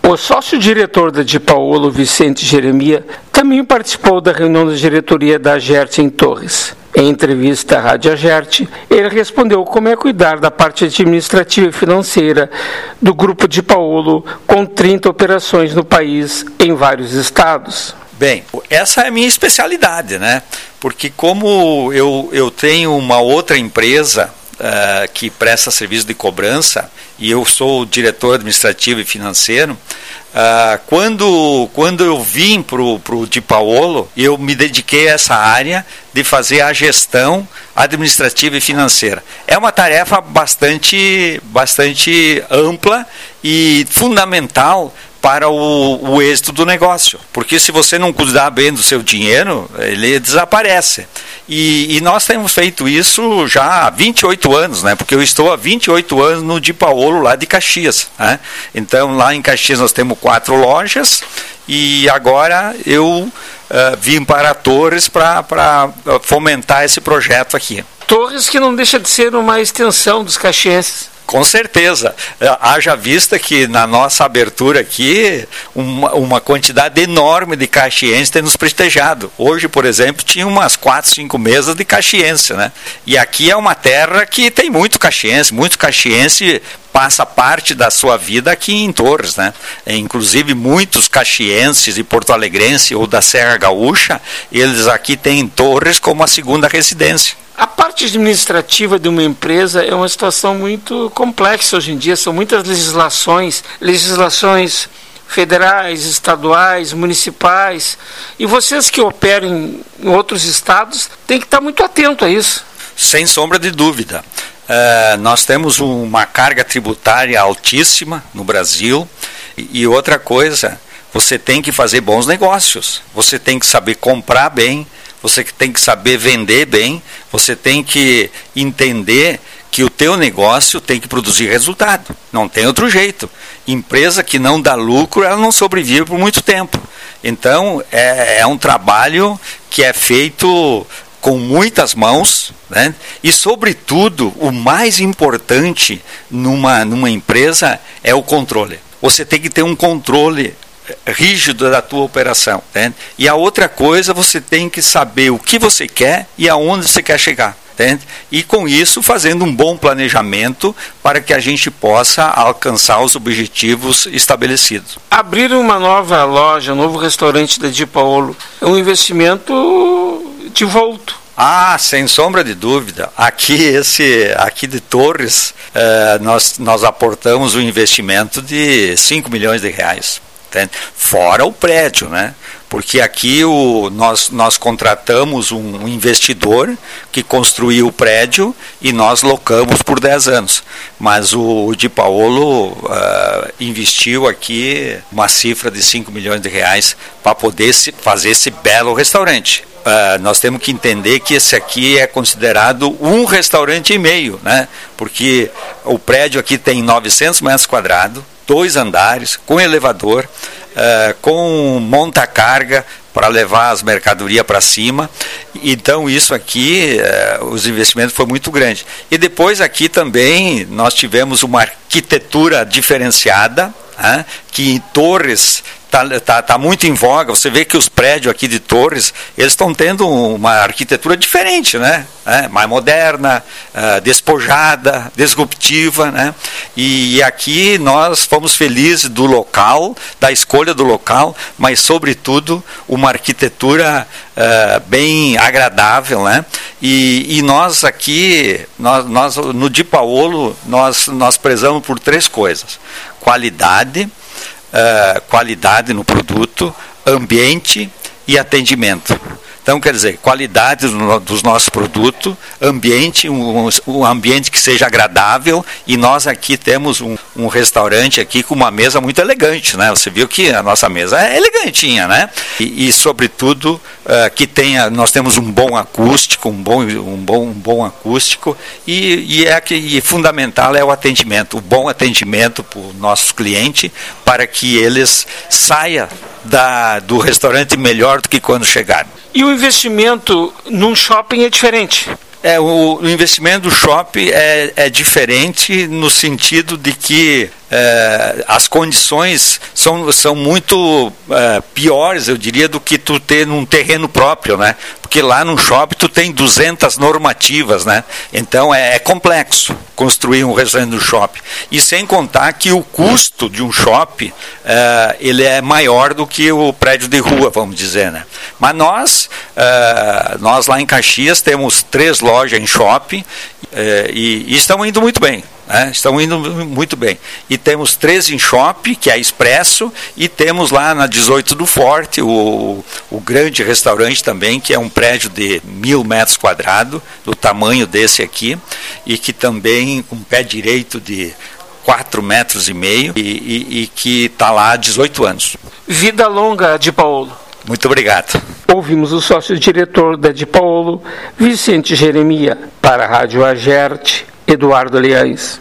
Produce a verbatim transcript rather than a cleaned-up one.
O sócio-diretor da Di Paolo, Vicente Jeremia, também participou da reunião da diretoria da Agert em Torres. Em entrevista à Rádio Agert, ele respondeu como é cuidar da parte administrativa e financeira do Grupo Di Paolo, com trinta operações no país, em vários estados. Bem, essa é a minha especialidade, né? Porque como eu, eu tenho uma outra empresa uh, que presta serviço de cobrança, e eu sou o diretor administrativo e financeiro, uh, quando, quando eu vim para o Di Paolo, eu me dediquei a essa área de fazer a gestão administrativa e financeira. É uma tarefa bastante, bastante ampla e fundamental para o, o êxito do negócio, porque se você não cuidar bem do seu dinheiro, ele desaparece. E, e nós temos feito isso já há vinte e oito anos, né? Porque eu estou há vinte e oito anos no Di Paolo, lá de Caxias, né? Então, lá em Caxias nós temos quatro lojas, e agora eu uh, vim para Torres para fomentar esse projeto aqui. Torres, que não deixa de ser uma extensão dos caxienses. Com certeza. Haja vista que na nossa abertura aqui, uma, uma quantidade enorme de caxienses tem nos prestigiado. Hoje, por exemplo, tinha umas quatro, cinco mesas de caxiense, né? E aqui é uma terra que tem muito caxiense, muito caxiense passa parte da sua vida aqui em Torres, né? Inclusive muitos caxienses e porto-alegrenses ou da Serra Gaúcha, eles aqui têm Torres como a segunda residência. A parte administrativa de uma empresa é uma situação muito complexa hoje em dia, são muitas legislações, legislações federais, estaduais, municipais, e vocês que operam em outros estados têm que estar muito atento a isso. Sem sombra de dúvida. Uh, nós temos uma carga tributária altíssima no Brasil, e, e outra coisa, você tem que fazer bons negócios, você tem que saber comprar bem, você tem que saber vender bem, você tem que entender que o teu negócio tem que produzir resultado, não tem outro jeito. Empresa que não dá lucro, ela não sobrevive por muito tempo. Então, é, é um trabalho que é feito com muitas mãos, né? E, sobretudo, o mais importante numa, numa empresa é o controle. Você tem que ter um controle rígido da tua operação, né? E a outra coisa, você tem que saber o que você quer e aonde você quer chegar, né? E com isso fazendo um bom planejamento para que a gente possa alcançar os objetivos estabelecidos. Abrir uma nova loja, um novo restaurante da Di Paolo é um investimento de volta. Ah, sem sombra de dúvida. Aqui, esse, aqui de Torres, eh, nós, nós aportamos um investimento de cinco milhões de reais. Fora o prédio, né? Porque aqui o, nós, nós contratamos um investidor que construiu o prédio e nós locamos por dez anos. Mas o, o Di Paolo uh, investiu aqui uma cifra de cinco milhões de reais para poder se, fazer esse belo restaurante. Uh, nós temos que entender que esse aqui é considerado um restaurante e meio, né? Porque o prédio aqui tem novecentos metros quadrados, dois andares, com elevador, uh, com monta-carga para levar as mercadorias para cima. Então isso aqui, uh, os investimentos foram muito grandes. E depois aqui também nós tivemos uma arquitetura diferenciada, uh, que em Torres está tá, tá muito em voga. Você vê que os prédios aqui de Torres, eles estão tendo uma arquitetura diferente, né? É, mais moderna, uh, despojada, disruptiva, né? E, e aqui nós fomos felizes do local, da escolha do local, mas sobretudo uma arquitetura uh, bem agradável, né? E, e nós aqui, nós, nós, no Di Paolo, nós, nós prezamos por três coisas: qualidade, Uh, qualidade no produto, ambiente e atendimento. Então, quer dizer, qualidade do, dos nossos produtos, ambiente, um, um ambiente que seja agradável, e nós aqui temos um, um restaurante aqui com uma mesa muito elegante, né? Você viu que a nossa mesa é elegantinha, né? E, e sobretudo, uh, que tenha, nós temos um bom acústico, um bom, um bom, um bom acústico, e, e é que e fundamental é o atendimento, o bom atendimento para os nossos clientes, para que eles saiam da, do restaurante melhor do que quando chegaram. E o investimento num shopping é diferente? É, o, o investimento do shopping é, é diferente no sentido de que é, as condições são, são muito é, piores, eu diria, do que tu ter num terreno próprio, né? Porque lá no shopping tu tem duzentas normativas, né? Então é, é complexo construir um restaurante no shopping. E sem contar que o custo de um shopping é, ele é maior do que o prédio de rua, vamos dizer, né? Mas nós, é, nós lá em Caxias temos três lojas em shopping é, e, e estamos indo muito bem. É, estão indo muito bem. E temos três em shopping, que é Expresso, e temos lá na dezoito do Forte, o, o grande restaurante também, que é um prédio de mil metros quadrados, do tamanho desse aqui, e que também com um pé direito de quatro metros e meio, e, e, e que está lá há dezoito anos. Vida longa, Di Paolo. Muito obrigado. Ouvimos o sócio-diretor da Di Paolo, Vicente Jeremia. Para a Rádio Agerte, Eduardo Leães.